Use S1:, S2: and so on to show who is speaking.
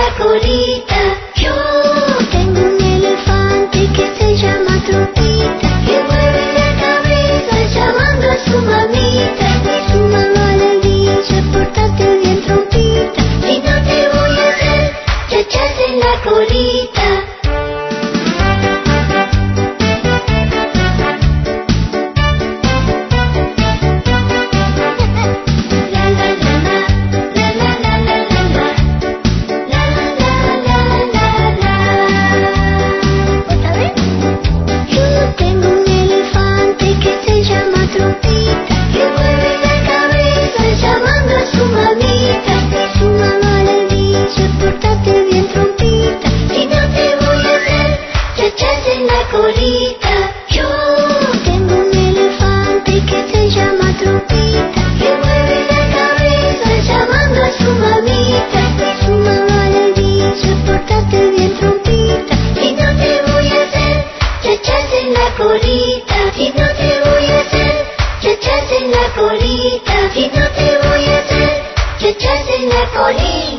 S1: la colita. Yo tengo un elefante que se llama Trompita, que mueve la cabeza llamando a su mamita. Y su mamá le dice: pórtate bien, Trompita, si no te voy a hacer chachas en la colita. Yo tengo un elefante que se llama Trompita, que mueve la cabeza llamando a su mamita. Y su mamá le dice: pórtate bien, Trompita, si no te voy a hacer chachas en la colita. Si no te voy a hacer chachas en la colita. Si no te voy a hacer chachas en la colita.